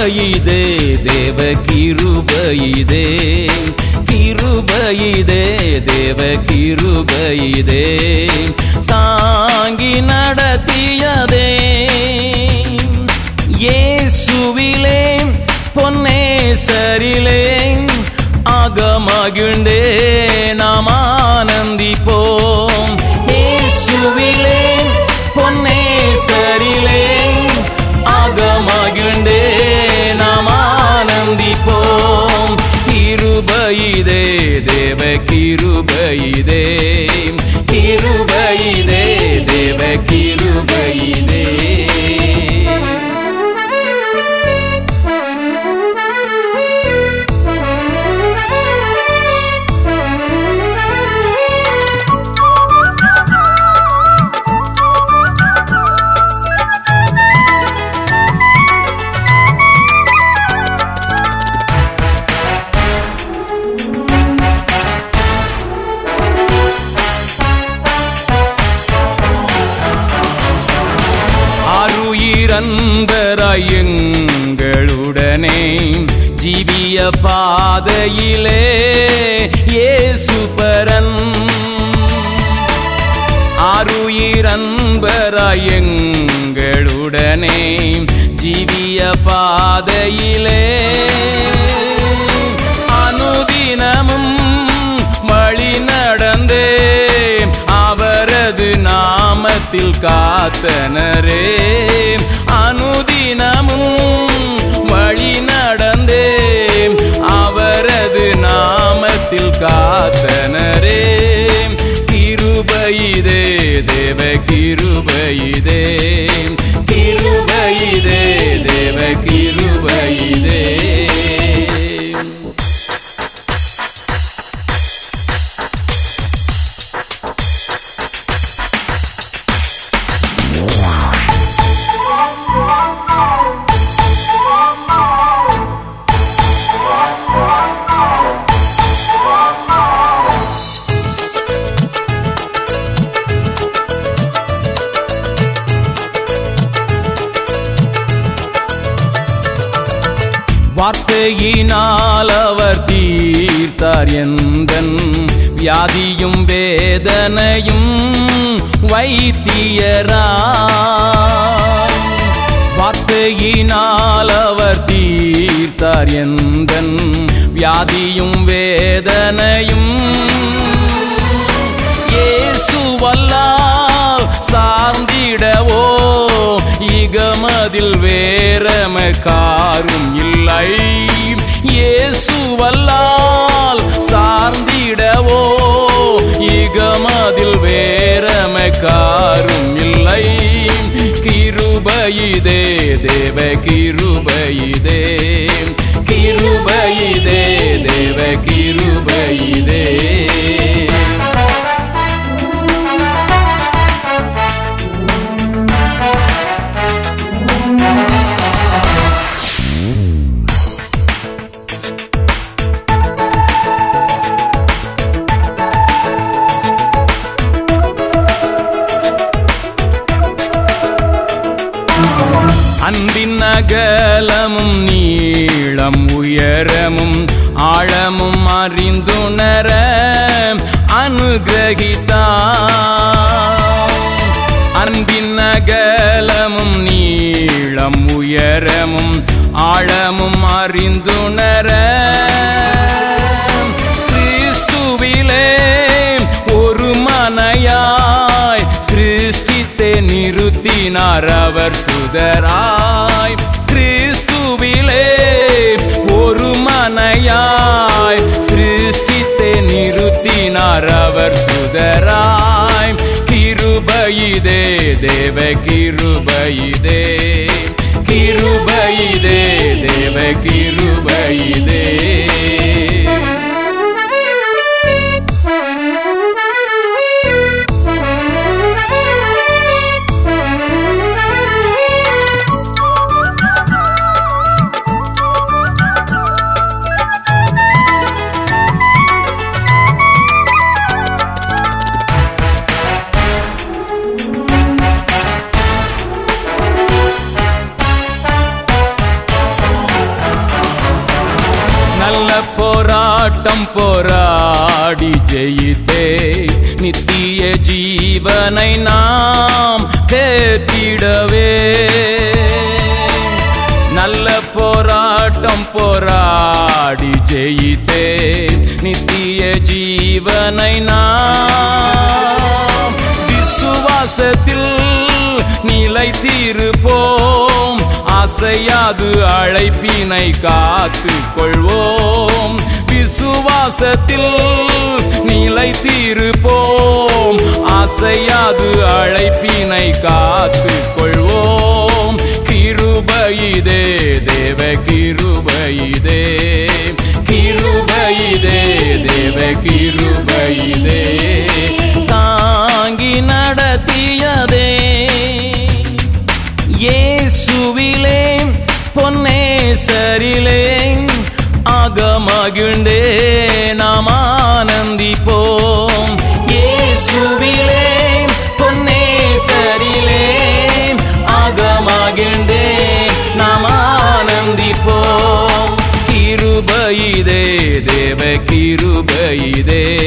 கிருபையிதே தேவ கிருபையிதே, கிருபையிதே தேவ கிருபையிதே, தாங்கி நடத்தியதே இயேசுவிலே பொன்னேசரிலே அகமகிழ்ந்தே நாம் ஆனந்திப்போம். இயேசுவிலே பொன்னேசரிலே அகமகிழ்ந்தே நாம் ஆனந்திப்போம். கிருபையிதே தேவ கிருபையிதே, கிருபையிதே தேவ கிருபையிதே. அன்பராய் எங்களுடனே ஜீவிய பாதையிலே இயேசு பரன், ஆருயிர் அன்பராய் எங்களுடனே ஜீவிய பாதையிலே அனுதினமும் வழி நடந்தே அவரது நாமத்தில் காத்தனரே. அனுதினமும் வழி நடந்தே அவரது நாமத்தில் காத்தனரே. கிருபையிதே தேவ கிருபையிதே, கிருபையிதே தேவ கிருபையிதே. வார்த்தையினால் அவர் தீர்த்தார் எந்தன் வியாதியும் வேதனையும் வைத்தியராய். வார்த்தையினால் அவர் தீர்த்தார் எந்தன் வியாதியும் வேதனையும். இயேசுவல்லால் சார்ந்திடவோ இகமதில் வேறமக்காரும் இல்லை. இயேசுவல்லால் சார்ந்திடவோ இகமதில் வேறமக்காரும் இல்லை. கிருபையிதே தேவ கிருபையிதே, கிருபையிதே தேவ கிருபையிதே. அன்பின் அகலமும் நீளம் உயரமும் ஆழமும் அறிந்துணர அனுகிரகித்தார். அன்பின் அகலமும் நீளம் உயரமும் ஆழமும் அறிந்துணர கிறிஸ்துவிலே ஒரு மனையாய் சிருஷ்டித்தே நிறுத்தினார் அவர் சுதராய். கிறிஸ்துவிலே ஒரு மனையாய் சிருஷ்டித்தே நிறுத்தினார் அவர் சுதராய். கிருபையிதே தேவ கிருபையிதே, கிருபையிதே தேவ கிருபையிதே. ஜீவனை நாம் பெற்றிடவே நல்ல போராட்டம் போராடி ஜெயித்தேன் நித்திய ஜீவனை நாம் விசுவாசத்தில் நிலைத்திருப்போம் அசையாது அழைப்பினை காத்துக் கொள்வோம் விசுவாசத்தில் நிலைத்திருப்போம் அசையாது அழைப்பினை காத்துக் கொள்வோம் கிருபையிதே தேவ கிருபையிதே கிருபையிதே தேவ கிருபையிதே தாங்கி நடத்தியதே இயேசுவிலே பொன்னேசரிலே அகமகிழ்ந்தே நாம் ஆனந்திப்போம் இயேசுவிலே பொன்னேசரிலே அகமகிழ்ந்தே நாம் ஆனந்திப்போம் கிருபையிதே தேவ கிருபையிதே